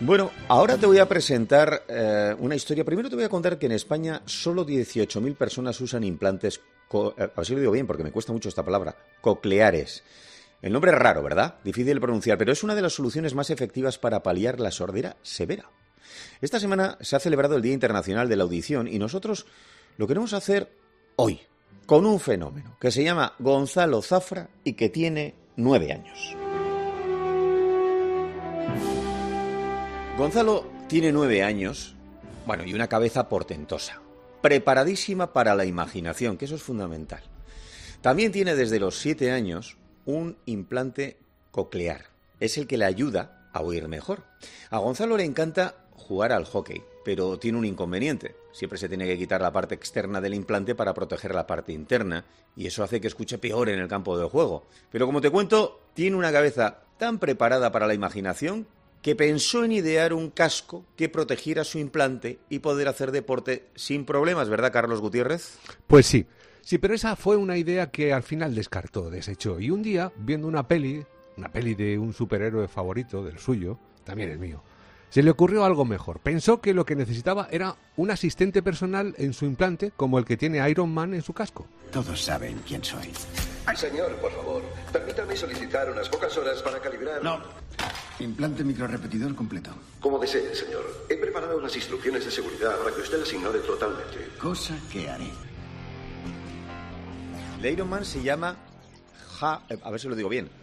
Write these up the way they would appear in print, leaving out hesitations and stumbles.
Bueno, ahora te voy a presentar una historia. Primero te voy a contar que en España solo 18.000 personas usan implantes, a ver si lo digo bien porque me cuesta mucho esta palabra, cocleares. El nombre es raro, ¿verdad? Difícil de pronunciar, pero es una de las soluciones más efectivas para paliar la sordera severa. Esta semana se ha celebrado el Día Internacional de la Audición y nosotros lo queremos hacer hoy, con un fenómeno que se llama Gonzalo Zafra y que tiene 9 años. Gonzalo tiene 9 años, bueno, y una cabeza portentosa, preparadísima para la imaginación, que eso es fundamental. También tiene desde los 7 años un implante coclear, es el que le ayuda a oír mejor. A Gonzalo le encanta jugar al hockey, pero tiene un inconveniente. Siempre se tiene que quitar la parte externa del implante para proteger la parte interna, y eso hace que escuche peor en el campo de juego. Pero como te cuento, tiene una cabeza tan preparada para la imaginación que pensó en idear un casco que protegiera su implante y poder hacer deporte sin problemas, ¿verdad, Carlos Gutiérrez? Pues sí, pero esa fue una idea que al final desechó. Y un día, viendo una peli de un superhéroe favorito, del suyo, también el mío, se le ocurrió algo mejor. Pensó que lo que necesitaba era un asistente personal en su implante, como el que tiene Iron Man en su casco. Todos saben quién soy. Señor, por favor, permítame solicitar unas pocas horas para calibrar... No. Implante microrepetidor completo. Como desee, señor. He preparado unas instrucciones de seguridad para que usted las ignore totalmente. Cosa que haré. El Iron Man se llama... a ver si lo digo bien.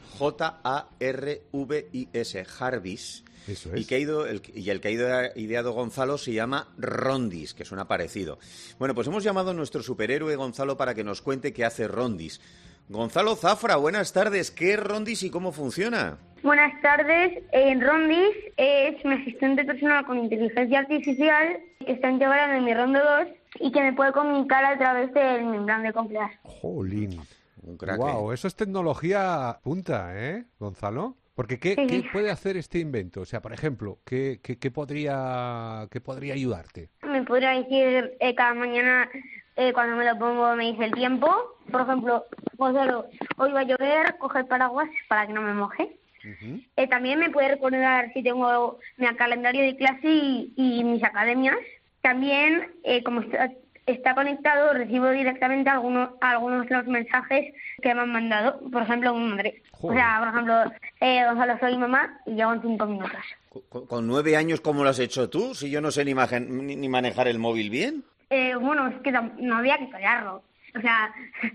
J-A-R-V-I-S. Jarvis. Eso es. Y el que ha ideado Gonzalo se llama Rondis, que suena parecido. Bueno, pues hemos llamado a nuestro superhéroe Gonzalo para que nos cuente qué hace Rondis. Gonzalo Zafra, buenas tardes. ¿Qué es Rondis y cómo funciona? Buenas tardes. Rondis es un asistente personal con inteligencia artificial que está integrado en mi Rondo 2 y que me puede comunicar a través del implante coclear. ¡Jolín! Un crack. Wow, eso es tecnología punta, ¿eh, Gonzalo? Porque ¿qué puede hacer este invento? O sea, por ejemplo, ¿qué podría ayudarte? Me podría decir cada mañana, cuando me lo pongo, me dice el tiempo. Por ejemplo, Gonzalo, hoy va a llover, coge el paraguas para que no me moje. Uh-huh. También me puede recordar si tengo mi calendario de clase y mis academias. También, como está conectado, recibo directamente algunos de los mensajes que me han mandado. Por ejemplo, mi madre. Joder. O sea, por ejemplo, Gonzalo, soy mamá y llego en 5 minutos. ¿Con 9 años cómo lo has hecho tú? Si yo no sé ni manejar el móvil bien. Bueno, es que no había que callarlo. O sea,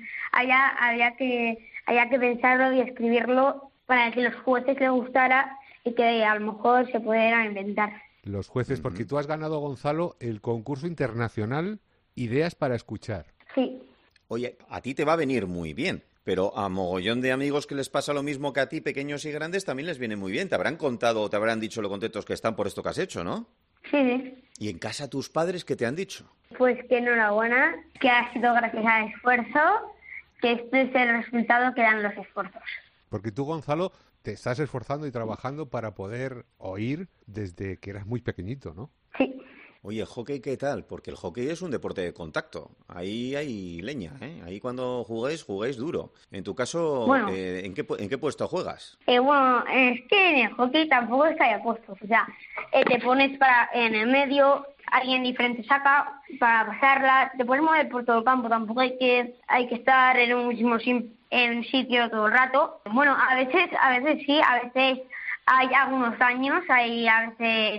había que pensarlo y escribirlo para que los jueces les gustara y que a lo mejor se pudiera inventar. Los jueces, porque tú has ganado, Gonzalo, el concurso internacional Ideas para Escuchar. Sí. Oye, a ti te va a venir muy bien, pero a mogollón de amigos que les pasa lo mismo que a ti, pequeños y grandes, también les viene muy bien. Te habrán contado o te habrán dicho lo contentos que están por esto que has hecho, ¿no? Sí. ¿Y en casa tus padres qué te han dicho? Pues que enhorabuena, que ha sido gracias al esfuerzo, que este es el resultado que dan los esfuerzos. Porque tú, Gonzalo, te estás esforzando y trabajando para poder oír desde que eras muy pequeñito, ¿no? Sí. Oye, ¿hockey qué tal? Porque el hockey es un deporte de contacto. Ahí hay leña, ¿eh? Ahí cuando jugáis duro. En tu caso, bueno, ¿en qué puesto juegas? Bueno, es que en el hockey tampoco está ya puestos. O sea, te pones en el medio, alguien diferente saca para pasarla, te puedes mover por todo el campo. Tampoco hay que estar en un mismo sitio todo el rato. Bueno, a veces sí, a veces hay algunos daños, hay a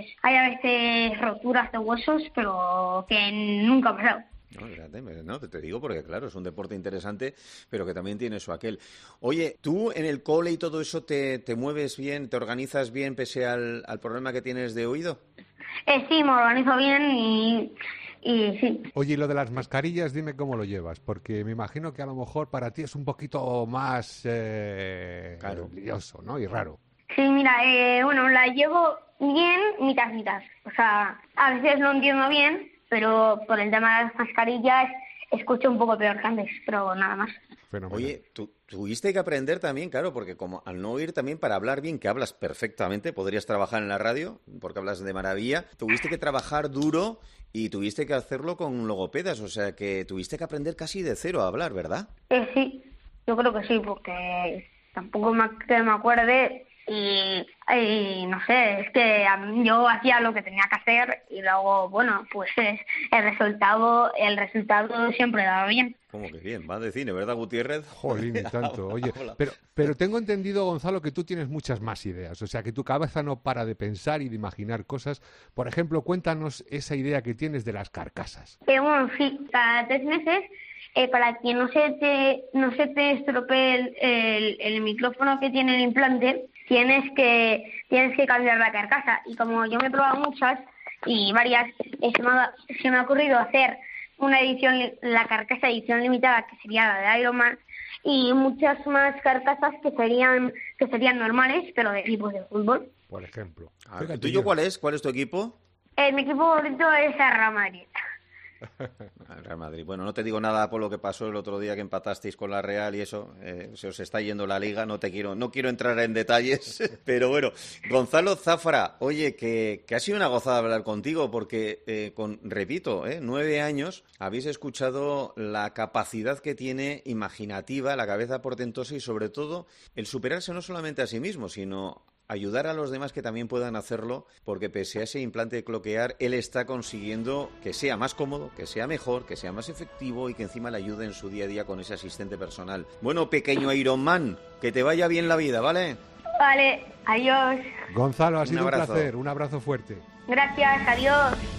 veces roturas de huesos, pero que nunca ha pasado. No, fíjate, no, te digo porque, claro, es un deporte interesante, pero que también tiene su aquel. Oye, ¿tú en el cole y todo eso te mueves bien, te organizas bien pese al problema que tienes de oído? Sí, me organizo bien y sí. Oye, y lo de las mascarillas, dime cómo lo llevas, porque me imagino que a lo mejor para ti es un poquito más claro, lioso, ¿no? Y raro. Sí, mira, bueno, la llevo bien mitad. O sea, a veces no entiendo bien, pero por el tema de las mascarillas escucho un poco peor que antes, pero nada más. Fenomenal. Oye, tú tuviste que aprender también, claro, porque como al no oír también para hablar bien, que hablas perfectamente, podrías trabajar en la radio, porque hablas de maravilla, tuviste que trabajar duro y tuviste que hacerlo con logopedas, o sea que tuviste que aprender casi de cero a hablar, ¿verdad? Sí, yo creo que sí, porque tampoco que me acuerde, y no sé, es que yo hacía lo que tenía que hacer y luego, bueno, pues el resultado siempre daba bien. ¿Cómo que bien? Va de cine, ¿verdad, Gutiérrez? Jolín, y tanto. Oye, pero tengo entendido, Gonzalo, que tú tienes muchas más ideas. O sea, que tu cabeza no para de pensar y de imaginar cosas. Por ejemplo, cuéntanos esa idea que tienes de las carcasas. Bueno, sí, cada 3 meses, para que no se te estropee el micrófono que tiene el implante, tienes que cambiar la carcasa. Y como yo me he probado muchas y varias, se me ha ocurrido hacer una la carcasa edición limitada, que sería la de Iron Man, y muchas más carcasas que serían normales, pero de equipos de fútbol. Por ejemplo. ¿El tuyo cuál es? ¿Cuál es tu equipo? Mi equipo favorito es el Real Madrid. El Real Madrid. Bueno, no te digo nada por lo que pasó el otro día que empatasteis con la Real y eso, se os está yendo la liga, no quiero entrar en detalles, pero bueno, Gonzalo Zafra, oye, que ha sido una gozada hablar contigo porque, repito, 9 años, habéis escuchado la capacidad que tiene imaginativa, la cabeza portentosa y sobre todo el superarse no solamente a sí mismo, sino ayudar a los demás que también puedan hacerlo, porque pese a ese implante de cloquear, él está consiguiendo que sea más cómodo, que sea mejor, que sea más efectivo y que encima le ayude en su día a día con ese asistente personal. Bueno, pequeño Iron Man, que te vaya bien la vida, ¿vale? Vale, adiós. Gonzalo, ha sido un placer, un abrazo fuerte. Gracias, adiós.